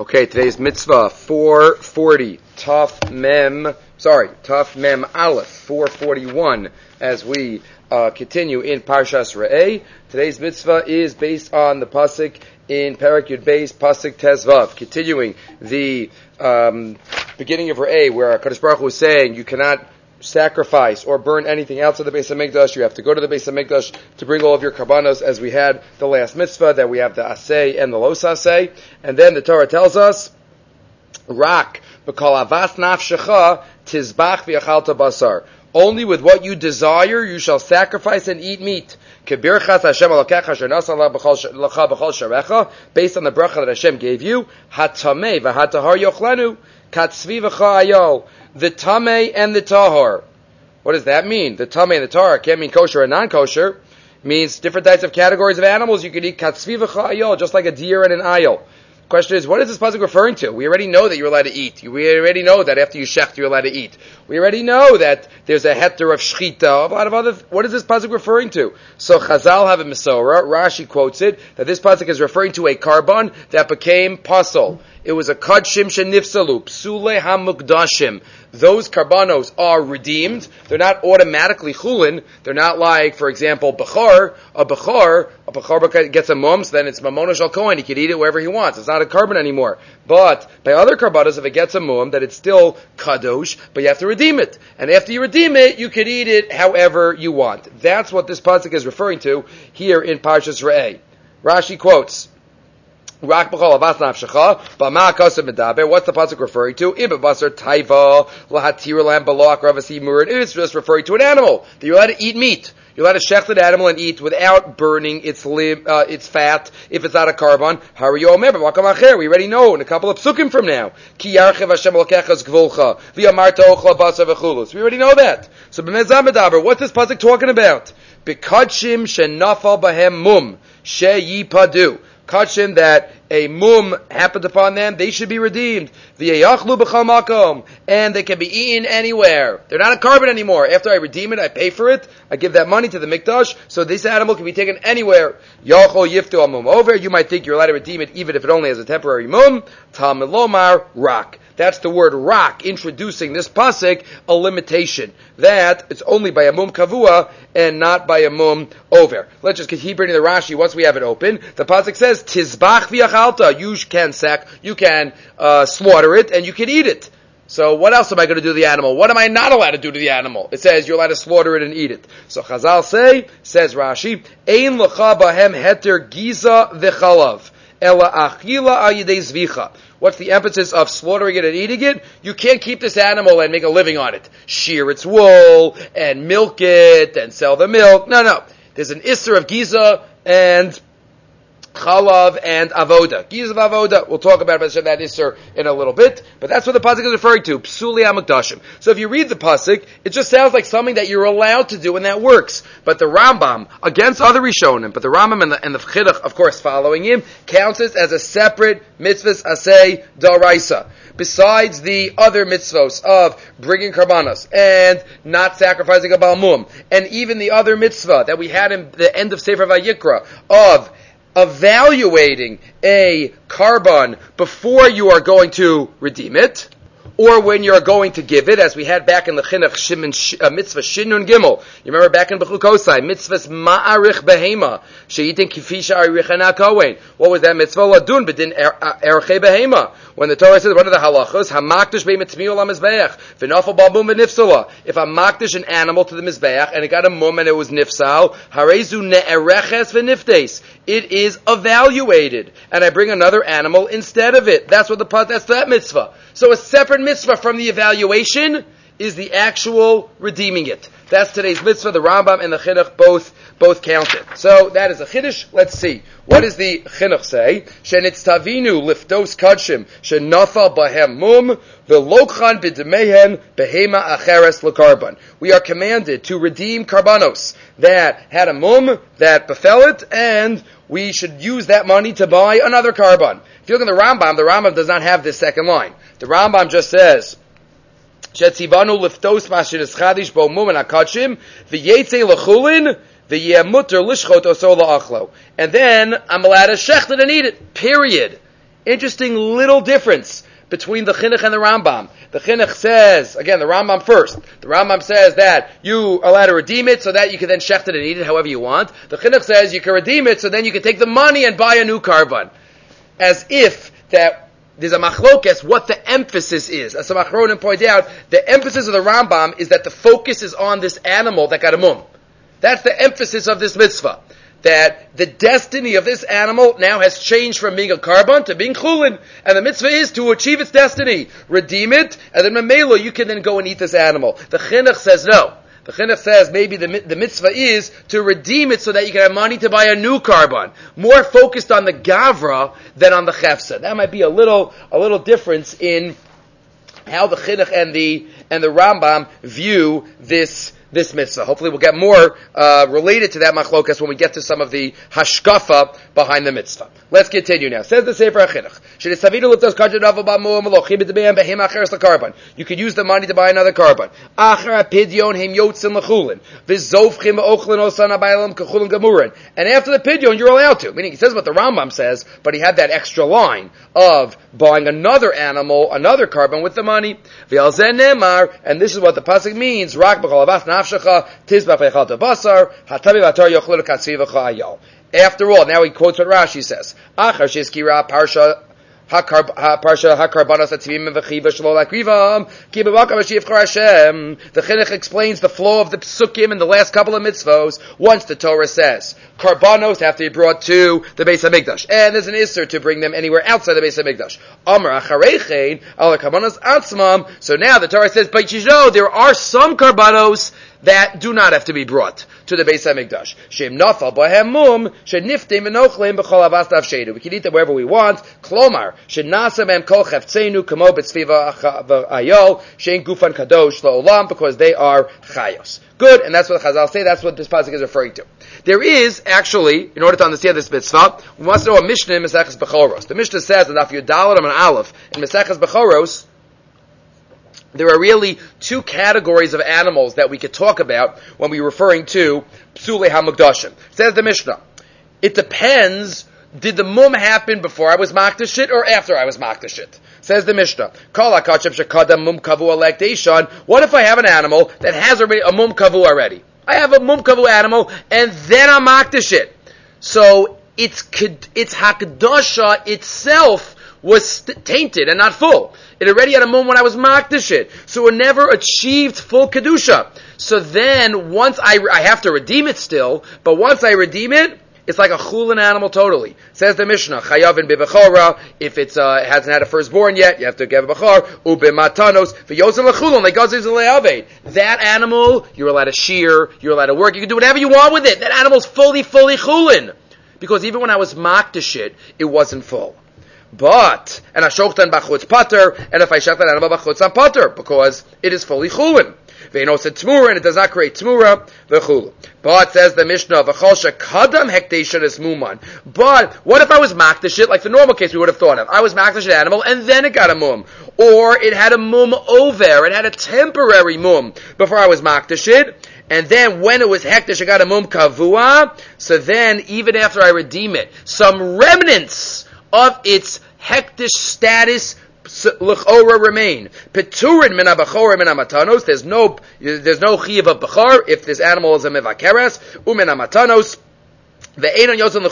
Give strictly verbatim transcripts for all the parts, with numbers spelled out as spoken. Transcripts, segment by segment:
Okay, today's mitzvah four forty, Taf Mem, sorry, Taf Mem Aleph, four forty-one, as we uh, continue in Parshas Re'eh. Today's mitzvah is based on the pasuk in Perek Yud Beis, pasuk Tezvav, continuing the um, beginning of Re'eh, where HaKadosh Baruch Hu is saying you cannot sacrifice or burn anything outside the Beis HaMikdash. You have to go to the Beis HaMikdash to bring all of your karbanos, as we had the last mitzvah, that we have the asay and the los asay. And then the Torah tells us, Rak, b'kol avas nafshecha, tizbach v'yachalta basar. Only with what you desire you shall sacrifice and eat meat. Kebirchas Hashem alakecha asher nasa lecha b'chol sharecha, based on the bracha that Hashem gave you, hatamei v'hatahar yochlenu, katzvi v'cha ayol. The tameh and the tahor. What does that mean? The tameh and the tahor can't mean kosher and non-kosher. It means different types of categories of animals. You could eat katzvi v'cha ayol, just like a deer and an ayol. Question is, what is this pasuk referring to? We already know that you're allowed to eat. We already know that after you shecht, you're allowed to eat. We already know that there's a heter of shchita, a lot of other. What is this pasuk referring to? So Chazal have a Mesorah. Rashi quotes it that this pasuk is referring to a karban that became pasul. It was a kadshim shenifsalu, psule hamukdashim. Those karbanos are redeemed. They're not automatically chulin. They're not like, for example, bechor. A bechor, a bechor gets a mum, so then it's mamono shel kohen. He can eat it wherever he wants. It's not a carbon anymore. But by other karbanos, if it gets a mum, that it's still kadosh, but you have to redeem it. And after you redeem it, you can eat it however you want. That's what this pasuk is referring to here in Parshas Re'eh. Rashi quotes, Rak b'chol avas nafshecha, b'ma akasav medaber. What's the pasuk referring to? Ibavasar taiva lahatir lam b'lo akravasi murid. It's just referring to an animal that you're allowed to eat meat. You're allowed to shecht an animal and eat without burning its limb, uh, its fat, if it's not a carbon. Hari omer b'makam acher. We already know in a couple of psukim from now. Ki yarchev Hashem lokechas gvulcha v'yamarta ochla basar v'chulus. We already know that. So b'mezam medaber. What's this pasuk talking about? B'kadshim shenafal bahem mum sheyipadu. Kachim that a mum happened upon them, they should be redeemed. V'yayachlu b'chal makom, and they can be eaten anywhere. They're not a carbon anymore. After I redeem it, I pay for it, I give that money to the mikdash, so this animal can be taken anywhere. Yachol yiftu al mum over. You might think you're allowed to redeem it even if it only has a temporary mum. Talmud lomar rak. That's the word rak, introducing this pasuk, a limitation. That it's only by a mum kavua and not by a mum over. Let's just keep reading the Rashi once we have it open. The pasuk says, Tizbach v'yachalta. You can sack, you can uh, slaughter it, and you can eat it. So what else am I going to do to the animal? What am I not allowed to do to the animal? It says you're allowed to slaughter it and eat it. So Chazal say, says Rashi, Ein lecha bahem heter giza v'chalav, ela achila al yedei zvicha. What's the emphasis of slaughtering it and eating it? You can't keep this animal and make a living on it. Shear its wool, and milk it, and sell the milk. No, no. There's an isser of giza and chalav and avoda. Giza of avoda. We'll talk about that isser in a little bit. But that's what the pasuk is referring to. Psuli hamukdashim. So if you read the pasuk, it just sounds like something that you're allowed to do, and that works. But the Rambam, against other Rishonim, but the Rambam and the, and the Chiduch, of course, following him, counts it as a separate mitzvahs asay daraisa. Besides the other mitzvos of bringing karbanos and not sacrificing a balmum, and even the other mitzvah that we had in the end of Sefer Vayikra of evaluating a carbon before you are going to redeem it, or when you're going to give it, as we had back in the Chinuch Shimon, uh, mitzvah Shinun Gimel. You remember back in Bechukosai, mitzvahs Ma'arich Behema, She'itin Kifisha Arichana Kohen. What was that mitzvah? Ladun B'din Erche Behema. When the Torah says, what are the halachas? Hamakdish be'mitzmiu la mizbeach, v'nafal balmum v'nifsala. If I makdish an animal to the mizbeach, and it got a mum and it was nifsal, harezu ne'ereches v'niftes. It is evaluated. And I bring another animal instead of it. That's what the, that's that mitzvah. So a separate mitzvah from the evaluation is the actual redeeming it. That's today's mitzvah. The Rambam and the Chinuch both both count it. So that is a Chiddush. Let's see. What does the Chinuch say? Shenitztavinu liftos kadshim shenafal bahem mum v'lokchan b'demehen behema acheres l'karban. We are commanded to redeem karbanos that had a mum that befell it, and we should use that money to buy another karban. If you look at the Rambam, the Rambam does not have this second line. The Rambam just says, Shetzivanu liftos mashinis chadish bo mum and akachim v'yetze l'chulin v'yemuter lishchot oso la'achlo. And then I'm allowed to shecht it and eat it. Period. Interesting little difference between the Chinuch and the Rambam. The Chinuch says, again, the Rambam first. The Rambam says that you are allowed to redeem it so that you can then shecht it and eat it however you want. The Chinuch says you can redeem it so then you can take the money and buy a new karban. As if that there's a machlokes what the emphasis is. As some achronim point out, the emphasis of the Rambam is that the focus is on this animal that got a mum. That's the emphasis of this mitzvah. That the destiny of this animal now has changed from being a karban to being chulin. And the mitzvah is to achieve its destiny. Redeem it, and then memelo, you can then go and eat this animal. The chinuch says no. The chinuch says maybe the, the mitzvah is to redeem it so that you can have money to buy a new karban. More focused on the gavra than on the chefsa. That might be a little, a little difference in how the chinuch and the, and the Rambam view this This mitzvah. Hopefully we'll get more uh, related to that machlokas when we get to some of the hashkafa behind the mitzvah. Let's continue now. Says the Sefer HaChinuch, you could use the money to buy another karban. And after the pidyon, you're allowed to. Meaning, he says what the Rambam says, but he had that extra line of buying another animal, another karban with the money. And this is what the pasuk means. After all, now he quotes what Rashi says. The Chinuch explains the flow of the psukim in the last couple of mitzvos. Once the Torah says karbanos have to be brought to the Beis Hamikdash, and there's an isser to bring them anywhere outside the Beis Hamikdash. Amar acharechein al karbanos atzmam. So now the Torah says, but you know there are some karbanos that do not have to be brought to the Beis Hamikdash. Shem nafal b'hem mum sheniftim enochleim b'chol avas nafsheinu. We can eat them wherever we want. Klomar shenasa b'hem kol cheftzenu kamo b'tzviva ayol shein gufan kadosh la'olam, because they are chayos. Good, and that's what the Chazal say. That's what this pasuk is referring to. There is actually, in order to understand this mitzvah, we must know a Mishnah in Maseches Bechoros. The Mishnah says in Daf Yudalad and Aleph in Maseches Bechoros, there are really two categories of animals that we could talk about when we're referring to Psulei HaMukdashim. Says the Mishnah, it depends, did the mum happen before I was Makdashit or after I was Makdashit? Says the Mishnah, what if I have an animal that has already a mum kavu already? I have a mum kavu animal and then I'm Makdashit. So it's, it's Hakdasha itself was tainted and not full. It already had a mum when I was Makdashit. So it never achieved full Kedusha. So then, once I, I have to redeem it still, but once I redeem it, it's like a chulin animal totally. Says the Mishnah, Chayavin b'bechora, if it uh, hasn't had a firstborn yet, you have to give a bechor, u'b'matanos, v'yozim l'chulin, le'gazim l'le'aved. That animal, you're allowed to shear, you're allowed to work, you can do whatever you want with it. That animal's fully, fully chulin. Because even when I was Makdashit, it wasn't full. But, and Ashoktan b'chutz pater, and if I shech that animal b'chutz on pater, because it is fully chulin. Ve'nos et tmura, and it does not create tmura, v'chulin. But, says the Mishnah, v'chol shekadam hekdeshan es muman. But, what if I was makdashit, like the normal case we would have thought of? I was makdashit animal, and then it got a mum. Or, it had a mum over, it had a temporary mum, before I was makdashit. And then when it was hekdesh, it got a mum kavua. So then, even after I redeem it, some remnants of its hektish status l'chora remain. Peturin min ha-bachor min ha-matanos. There's no there's no chiyuv of bachar if this animal is a mevakeres. Umin ha-matanos. And there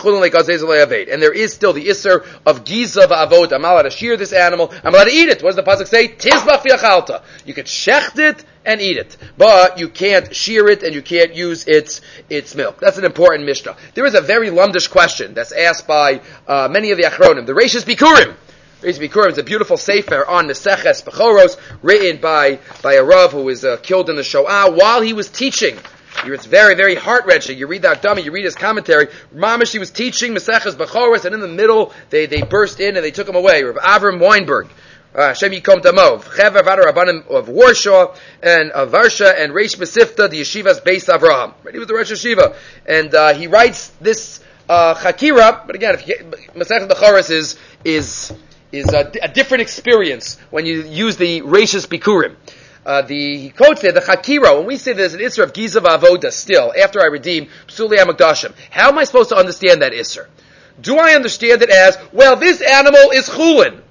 is still the isser of giza v'avod. I'm allowed to shear this animal. I'm allowed to eat it. What does the pasuk say? Tizbach v'yachalta. You can shecht it and eat it, but you can't shear it and you can't use its its milk. That's an important mishnah. There is a very lumdish question that's asked by uh, many of the achronim. The Reishis Bikurim. Reishis Bikurim is a beautiful sefer on Meseches Bechoros, written by by a rav who was uh, killed in the Shoah while he was teaching. It's very, very heart-wrenching. You read that dummy, you read his commentary. Mamish, he was teaching Meseches Bechoros, and in the middle, they, they burst in and they took him away. Rav Avram Weinberg, Hashem Yikom Damov, Chever Vada Rabbanim of Warsaw, and of Varsha, and Reish Mesifta, the yeshiva's Beis Avraham. He was the Rosh Yeshiva. And uh, he writes this uh, Chakira, but again, if you get, Meseches Bechoros is, is, is a, a different experience when you use the Reishis Bikurim. Uh, the, he quotes there, the Chakira, when we say there's an Isser of Giza V'avoda still, after I redeem Psulei HaMukdashim, how am I supposed to understand that Isser? Do I understand it as, well, this animal is chulin,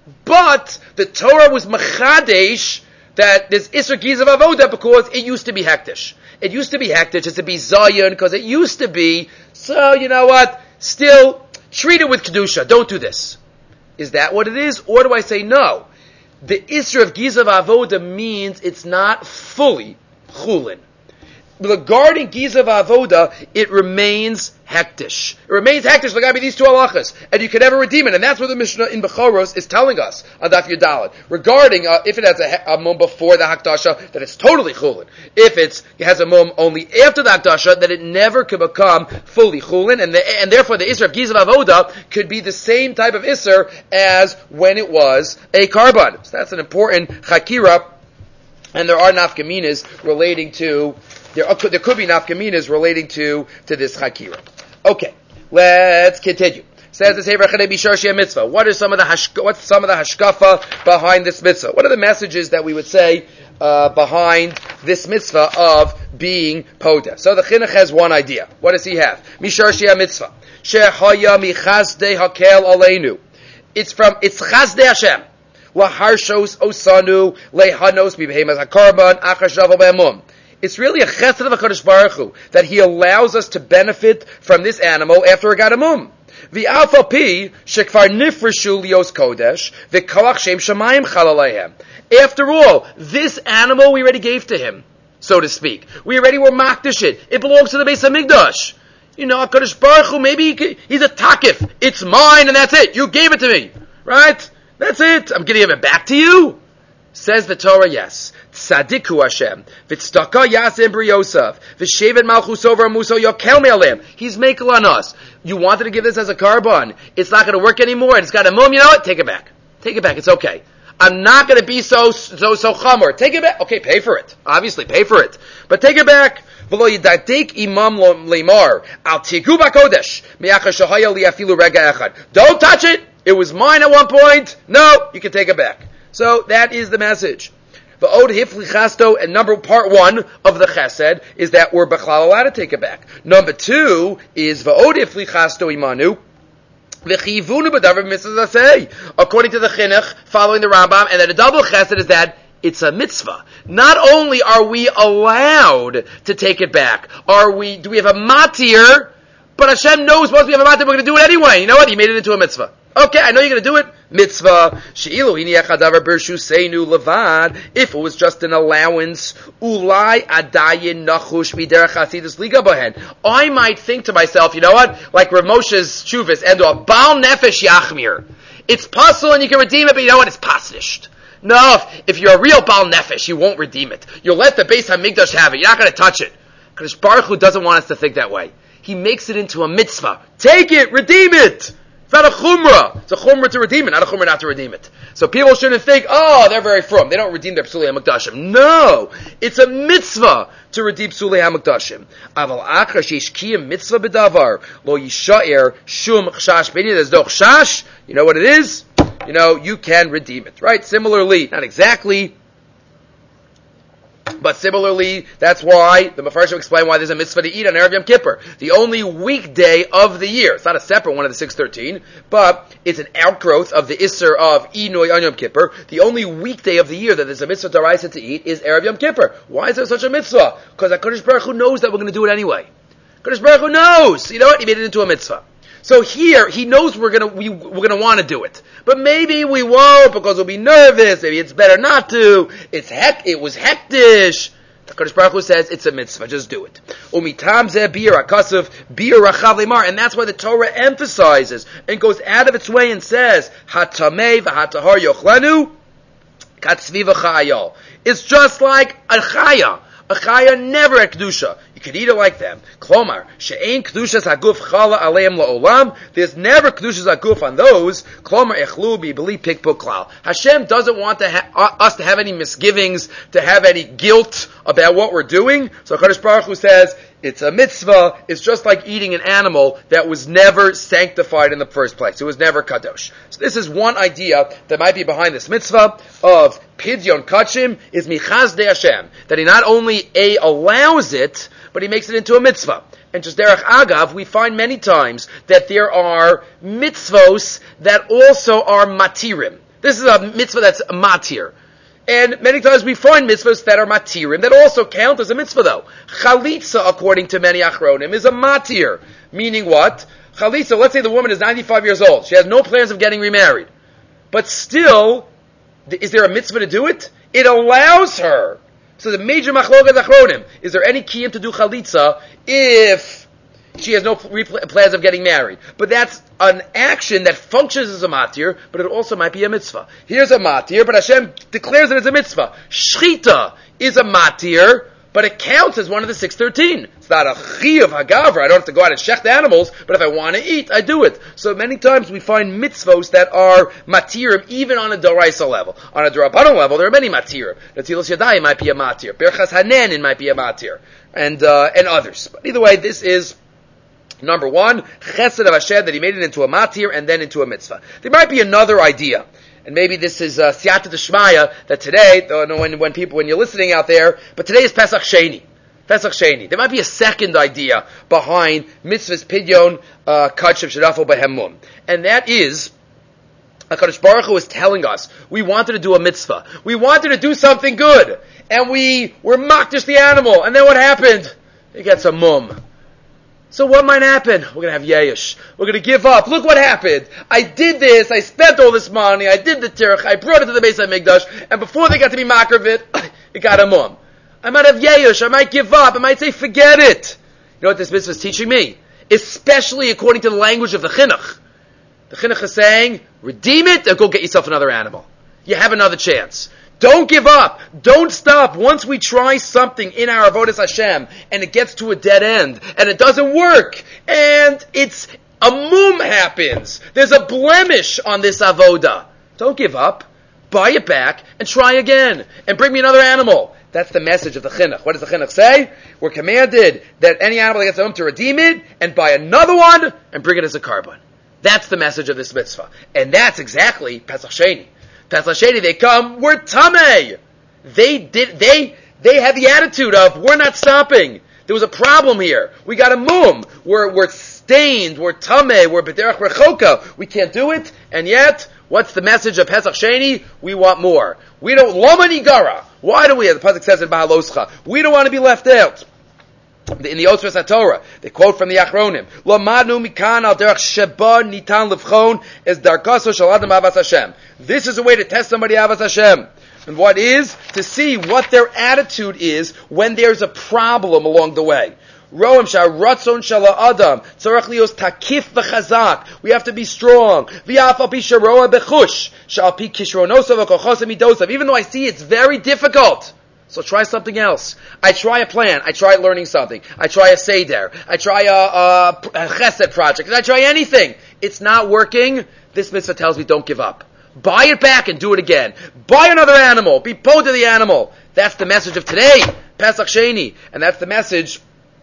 but the Torah was mechadesh that there's Isser Gizav Avoda because it used to be hektish. It used to be hektish, it's to be Zayin, because it used to be, so you know what, still treat it with Kedusha, don't do this. Is that what it is? Or do I say no? The Isser of Gizav Avoda means it's not fully chulin. Regarding Gizav Avoda, it remains hektish. It remains hektish, like I mean these two halachas, and you can never redeem it. And that's what the Mishnah in Bechoros is telling us on Daf Yudalad. Regarding uh, if it has a, a mum before the hakdasha, that it's totally chulin. If it's, it has a mum only after the hakdasha, that it never can become fully chulin, and the, and therefore the Isser of Gizav Avoda could be the same type of Isser as when it was a karban. So that's an important chakira, and there are nafkaminas relating to. There, there could be nafkaminas relating to, to this chakira. Okay, let's continue. Says the Sefer Chadei Bisharshia mitzvah. What is some of the hashka, what's some of the hashkafa behind this mitzvah? What are the messages that we would say uh, behind this mitzvah of being podeh? So the chinuch has one idea. What does he have? Misharshia mitzvah. Shehaya michazdei hakel aleinu. It's from it's chazdei Hashem. Laharshos osanu lehanos bibehemas hakarban achashav be'emum. It's really a chesed of HaKadosh Baruch Hu that He allows us to benefit from this animal after it got a mum. V'alfa pi shekvar nifreshu lios kodesh v'kolach shem shamayim chalaleihem. After all, this animal we already gave to Him, so to speak. We already were makdish it. It belongs to the Beis HaMikdash. You know, HaKadosh Baruch Hu, maybe he could, he's a takif. It's mine and that's it. You gave it to me. Right? That's it. I'm giving it back to you. Says the Torah, yes. Tzadiku Hashem. V'tzedakah yasem briosav. V'shevet malchus over muso yokel me'alem. He's makel on us. You wanted to give this as a karban. It's not going to work anymore. And it's got a mum. You know what? Take it back. Take it back. It's okay. I'm not going to be so so so chamor. Take it back. Okay, pay for it. Obviously, pay for it. But take it back. V'lo yidadik imam lemar al tigu b'kodesh mi'achar shahaya li'afilu rega echad. Don't touch it. It was mine at one point. No, you can take it back. So that is the message. V'od hifli chasto, and number part one of the chesed is that we're b'chlal allowed to take it back. Number two is v'od hifli chasto imanu v'chivunu b'davar mitzvah zasei. According to the chinuch, following the Rambam, and then a double chesed is that it's a mitzvah. Not only are we allowed to take it back, are we? Do we have a matir? But Hashem knows once we have a matir, we're going to do it anyway. You know what? He made it into a mitzvah. Okay, I know you're going to do it. Mitzvah. She'ilu hini echadavar birshu seinu levad. If it was just an allowance, ulai adayin nachush miderech hasidus liga bohen. I might think to myself, you know what? Like Rav Moshe's shuvas and a bal nefesh yachmir. It's possible and you can redeem it, but you know what? It's pasnished. No, if, if you're a real bal nefesh, you won't redeem it. You'll let the Beis HaMikdash have it. You're not going to touch it. Because Baruch Hu doesn't want us to think that way. He makes it into a mitzvah. Take it, redeem it. It's not a chumrah. It's a chumrah to redeem it, not a chumrah not to redeem it. So people shouldn't think, oh, they're very frum. They don't redeem their psulei hamikdashim. No! It's a mitzvah to redeem psulei hamikdashim. Aval achar sheish kiyam mitzvah bedavar lo yishaer shum chshash b'nei. There's no chshash. You know what it is? You know, you can redeem it. Right? Similarly, not exactly, but similarly, that's why the Mefarshim explain why there's a mitzvah to eat on Erev Yom Kippur. The only weekday of the year. It's not a separate one of the six thirteen, but it's an outgrowth of the Isser of Inui on Yom Kippur. The only weekday of the year that there's a mitzvah daraisa to eat is Erev Yom Kippur. Why is there such a mitzvah? Because HaKadosh Baruch Hu knows that we're going to do it anyway. HaKadosh Baruch Hu knows. You know what? He made it into a mitzvah. So here, he knows we're gonna, we, we're gonna want to do it. But maybe we won't because we'll be nervous, maybe it's better not to. It's heck, it was hektish. The HaKadosh Baruch Hu says, it's a mitzvah, just do it. Umitam zeh bir hakasav, bir rachav lemar. And that's why the Torah emphasizes and goes out of its way and says, hatamei v'hatahar yochlanu, katzvi v'chayal. It's just like a chaya. A chaya never at kedusha. You can eat it like them. Klomar, she'ein kedushas haguf chala aleim la'olam. There's never kedushas haguf on those. Klomar echlu b'beli pikpuk klal. Hashem doesn't want to ha- uh, us to have any misgivings, to have any guilt about what we're doing. So HaKadosh Baruch Hu says, it's a mitzvah. It's just like eating an animal that was never sanctified in the first place. It was never kadosh. So this is one idea that might be behind this mitzvah of Pidyon Kachim is Michazdei Hashem. That he not only A, allows it, but he makes it into a mitzvah. And just derech agav, we find many times that there are mitzvos that also are matirim. This is a mitzvah that's a matir. And many times we find mitzvahs that are matirim that also count as a mitzvah though. Chalitza, according to many achronim, is a matir. Meaning what? Chalitza, let's say the woman is ninety-five years old. She has no plans of getting remarried. But still, is there a mitzvah to do it? It allows her. So the major machlokas achronim, is there any kiyum to do chalitza if she has no plans of getting married? But that's an action that functions as a matir, but it also might be a mitzvah. Here's a matir, but Hashem declares it as a mitzvah. Shchita is a matir, but it counts as one of the six thirteen. It's not a chi of hagavra. I don't have to go out and shecht animals, but if I want to eat, I do it. So many times we find mitzvos that are matirim, even on a doraisa level. On a dorabbanon level, there are many matirim. Netilas Yadayim might be a matir. Berchas Hanenin might be a matir. And, uh, and others. But either way, this is number one, chesed of Hashem, that he made it into a matir and then into a mitzvah. There might be another idea. And maybe this is uh, siyata d'shmaya, that today, uh, when, when people, when you're listening out there, but today is Pesach Sheni. Pesach Sheni. There might be a second idea behind mitzvahs pidyon uh, kadshav shadafo behemum. And that is, HaKadosh Baruch Hu is telling us, we wanted to do a mitzvah. We wanted to do something good. And we were makdish the animal. And then what happened? It gets a mum. So what might happen? We're going to have yesh. We're going to give up. Look what happened. I did this. I spent all this money. I did the tirch. I brought it to the Beis HaMikdash. And before they got to be makar of it, it got a mum. I might have yesh. I might give up. I might say, forget it. You know what this mitzvah is teaching me? Especially according to the language of the chinuch. The chinuch is saying, redeem it and go get yourself another animal. You have another chance. Don't give up. Don't stop. Once we try something in our avodas Hashem and it gets to a dead end and it doesn't work and it's a mum happens, there's a blemish on this avoda. Don't give up. Buy it back and try again and bring me another animal. That's the message of the chinuch. What does the chinuch say? We're commanded that any animal that gets a mum to redeem it and buy another one and bring it as a carbon. That's the message of this mitzvah. And that's exactly Pesach Sheni. Pesach Sheni, they come, we're tamei. They did, they, they had the attitude of, we're not stopping. There was a problem here. We got a mum. We're, we're stained. We're tamei. We're b'derech rechoka. We can't do it. And yet, what's the message of Pesach Sheni? We want more. We don't, loma nigara. Why do we, as the pasuk says in Bahaloscha, we don't want to be left out. In the Otzros HaTorah, they quote from the Achronim, Lomadu mikan al derech sheba nitan levchon es darkaso shel adam avas Hashem. This is a way to test somebody avas Hashem. And what is? To see what their attitude is when there's a problem along the way. Roam sha'ratzon shala adam tzarech lios takif v'chazak. We have to be strong. V'af al pi sharoa bechush sha'al pi kishronosav v'kochosav midosav. Even though I see it's very difficult. So try something else. I try a plan. I try learning something. I try a seder. I try a, a, a chesed project. I try anything. It's not working. This mitzvah tells me don't give up. Buy it back and do it again. Buy another animal. Be po to the animal. That's the message of today, Pesach Sheni. And that's the message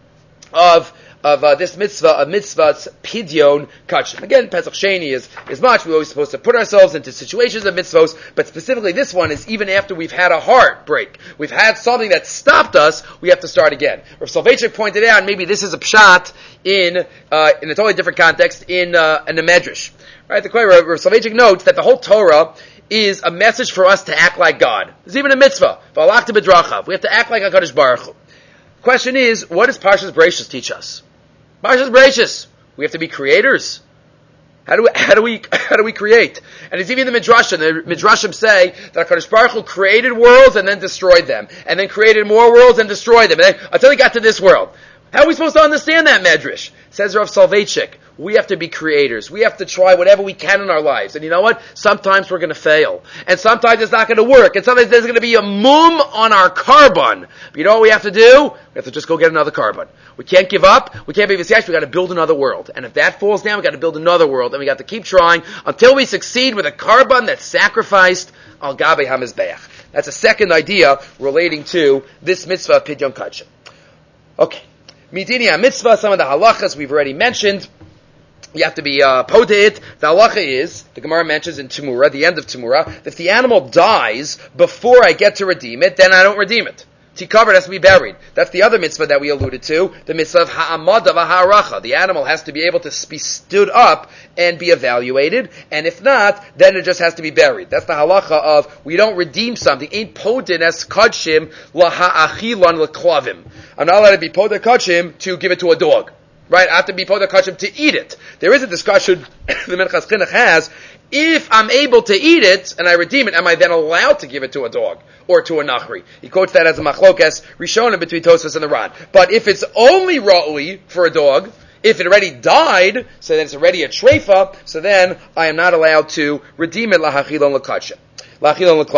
of of uh, this mitzvah, a mitzvah's pidyon kachim. Again, Pesach Sheni is, is much. We're always supposed to put ourselves into situations of mitzvahs, but specifically this one is even after we've had a heartbreak. We've had something that stopped us, we have to start again. Rav Soloveitchik pointed out, maybe this is a pshat in, uh, in a totally different context, in, uh, in the Medrash. Right? The Rav Soloveitchik notes that the whole Torah is a message for us to act like God. There's even a mitzvah. V'alachta b'drachav. We have to act like HaKadosh Baruch Hu. Question is, what does Parshas Bereishis teach us? Parshas Bereishis, we have to be creators. How do we, how do we, how do we create? And it's even the Midrashim. The Midrashim say that HaKadosh Baruch Hu created worlds and then destroyed them. And then created more worlds and destroyed them. And then, until he got to this world. How are we supposed to understand that Medrash? Says Rav Soloveitchik. We have to be creators. We have to try whatever we can in our lives. And you know what? Sometimes we're going to fail. And sometimes it's not going to work. And sometimes there's going to be a mum on our carbon. But you know what we have to do? We have to just go get another carbon. We can't give up. We can't be v'siyash. We got to build another world. And if that falls down, we got to build another world. And we got to keep trying until we succeed with a carbon that's sacrificed al gabe hamizbeach. That's a second idea relating to this mitzvah pidyon kachim. Okay. Midini mitzvah, some of the halachas we've already mentioned. You have to be uh, podeit. The halacha is, the Gemara mentions in Tumura, the end of Tumura, that if the animal dies before I get to redeem it, then I don't redeem it. tikaver, it has to be buried. That's the other mitzvah that we alluded to, the mitzvah of ha'amada v'ha'aracha. The animal has to be able to be stood up and be evaluated, and if not, then it just has to be buried. That's the halacha of, we don't redeem something. Ain't podin as kadshim laha'achilon l'klavim. I'm not allowed to be podin kadshim to give it to a dog. Right? I have to be podin kadshim to eat it. There is a discussion the Minchas Chinuch has, if I'm able to eat it and I redeem it, am I then allowed to give it to a dog or to a nachri? He quotes that as a machlokas rishonim between Tosfos and the Ran. But if it's only ra'ui for a dog, if it already died, so then it's already a treifa, so then I am not allowed to redeem it lahachilon l'kadsha. At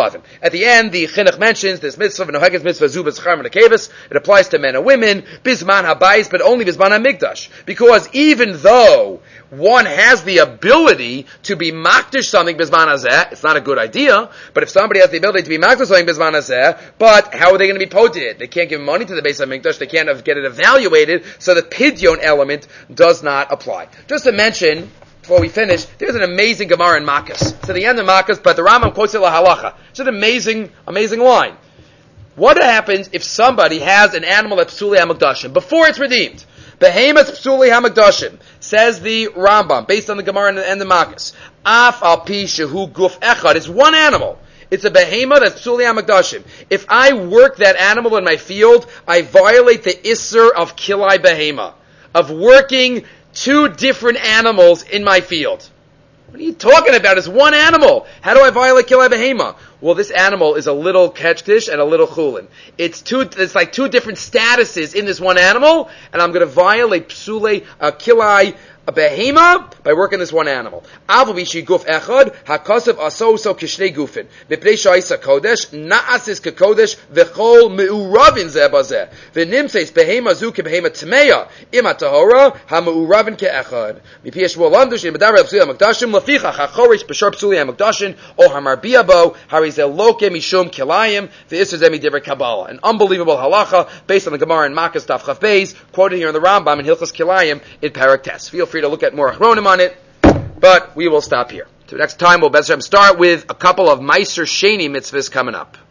the end, the Chinuch mentions this mitzvah, v'nohegez mitzvah zubas char menakevis. It applies to men and women, bisman habayis, but only bisman hamikdash. Because even though one has the ability to be makdash something bisman hazeh, it's not a good idea, but if somebody has the ability to be makdash something bisman hazeh, but how are they going to be poted? They can't give money to the base of mikdash, they can't get it evaluated, so the pidyon element does not apply. Just to mention, before we finish, there's an amazing Gemara in Makkas. It's at the end of Makkas, but the Rambam quotes it la halacha. It's an amazing, amazing line. What happens if somebody has an animal that's psuli hamikdashim before it's redeemed? Behemoth psuli hamikdashim, says the Rambam, based on the Gemara and the, and the Makkas. Af al pi shehu guf echad. It's one animal. It's a behemoth that's psuli hamikdashim. If I work that animal in my field, I violate the isser of kilai behema, of working two different animals in my field. What are you talking about? It's one animal. How do I violate kilai behema? Well, this animal is a little ketchtish and a little chulin. It's two. It's like two different statuses in this one animal, and I'm going to violate psule uh, kilai a behema by working this one animal. Avu bishi guf echad hakasav asoso kishnei gufin mipnei shayisa kodesh naasis kekodesh v'chol meuravin zeh bazeh v'nimseis behema zu kebehema tmeya ima tahora hameuravin keechad mipi yeshua lamdush in medaber psuli hamikdashim leficha chachorish b'shar psuli hamikdashim o hamarbiabo harizel loke mishum kilayim v'isser zeh midivrei kabbalah. An unbelievable halacha based on the Gemara in Makkas Daf Chav Beis, quoted here in the Rambam in Hilchos Kilayim in Parak Tes. Feel free to look at more achronim on it, but we will stop here. So next time we'll best start with a couple of Meiser Sheni mitzvahs coming up.